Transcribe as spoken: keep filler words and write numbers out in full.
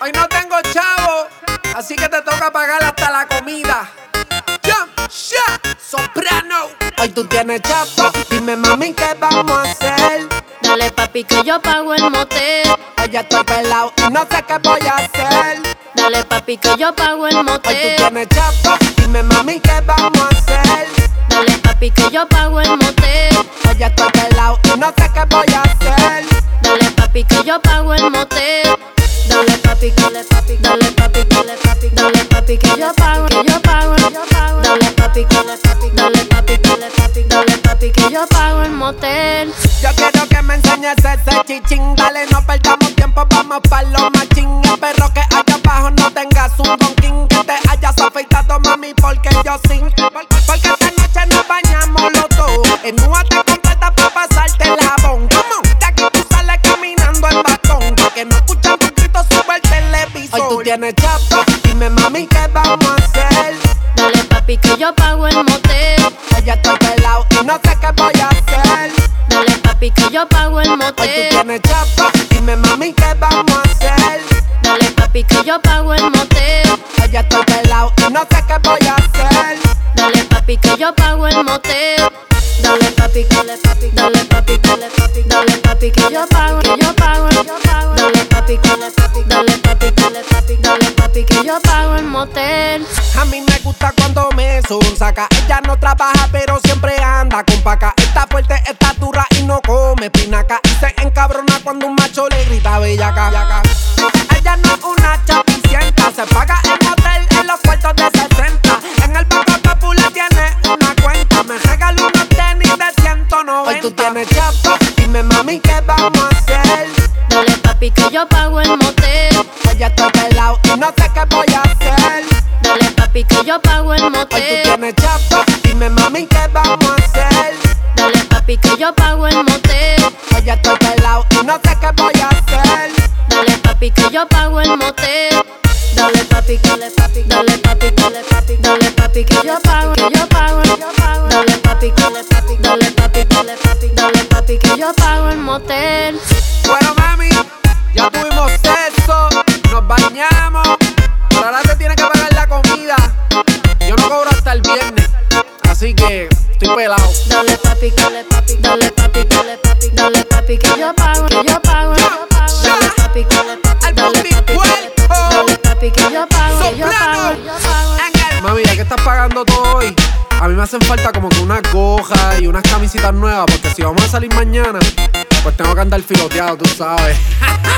Hoy no tengo chavo, así que te toca pagar hasta la comida. Jump, shot, soprano. Hoy tú tienes chavo, dime mami qué vamos a hacer. Dale papi que yo pago el motel. Hoy ya estoy pelado y no sé qué voy a hacer. Dale papi que yo pago el motel. Hoy tú tienes chavo, dime mami qué vamos a hacer. Dale papi que yo pago el motel. Hoy ya estoy pelado y no sé qué voy a hacer. Dale papi que yo pago el motel. Dale papi, dale papi, dale papi, dale papi, dale papi que yo pago, que yo pago, yo pago. Dale papi, dale papi, dale papi, dale papi, dale papi que yo pago el motel. Yo quiero que me enseñes ese chichín. Dale, no perdamos tiempo, vamos pa' lo machín. Espero que allá abajo no tengas un donking. Que te hayas afeitado, mami, porque yo sin. Porque esta noche nos bañamos los dos. En una te completa pa' pasarte la bon. Come on, de aquí tú sales caminando en bastón. Porque no escuchan tu grito, sube el televisor. Hoy tú tienes chapa, dime mami, ¿qué vamos a hacer? Dale papi que yo pago el motel. Hoy ya estoy pelado y no sé qué voy a hacer. Dale papi que yo pago el motel. Hoy tú tienes chapa, dime mami, ¿qué vamos a hacer? Dale papi que yo pago el motel. Hoy ya estoy pelado y no sé qué voy a hacer. Dale papi que yo pago el motel. Dale papi, dale papi, dale papi, dale papi, dale papi que yo pago, que yo pago, yo pago. Dale papi, dale papi, dale papi, dale papi, dale papi que yo pago el motel. A mí me gusta cuando me sonsaca. Ella no trabaja pero siempre anda con paca. Está fuerte, está dura y no come pinaca. Y se encabrona cuando un macho le grita bellaca. Ella no es una chapicienta. Se paga el motel en los cuartos de sesenta. En el Banco Popular tiene una cuenta. Me regaló unos tenis de ciento noventa. Hoy tú tienes chapa, dime mami qué vamos a hacer. Dale papi que yo pago el motel. Hoy ya estoy pelado y no sé qué voy a hacer. Dale papi que yo pago el motel. Hoy tú tienes chapa, dime mami qué vamos a hacer. Dale papi que yo pago el motel. Hoy ya estoy pelado y no sé qué voy a hacer. Dale papi que yo pago el motel. Dale papi, dale papi, dale papi, dale papi, dale papi que yo pago, que yo pago, yo pago. Dale papi, dale papi, dale papi, dale papi, dale papi que yo pago el motel. Bueno mami, ya tuvimos sexo, nos bañamos, pero ahora te tienes que pagar la comida. Yo no cobro hasta el viernes, así que estoy pelado. Dale papi, dale papi, dale papi, dale papi, dale papi que yo pago, que yo pago, yo pago. Dale papi, dale papi, dale papi, dale papi que yo pago, que yo pago, yo pago. Mami, ya que estás pagando todo hoy, a mí me hacen falta como que unas gojas y unas camisitas nuevas, porque si vamos a salir mañana, pues tengo que andar filoteado, tú sabes.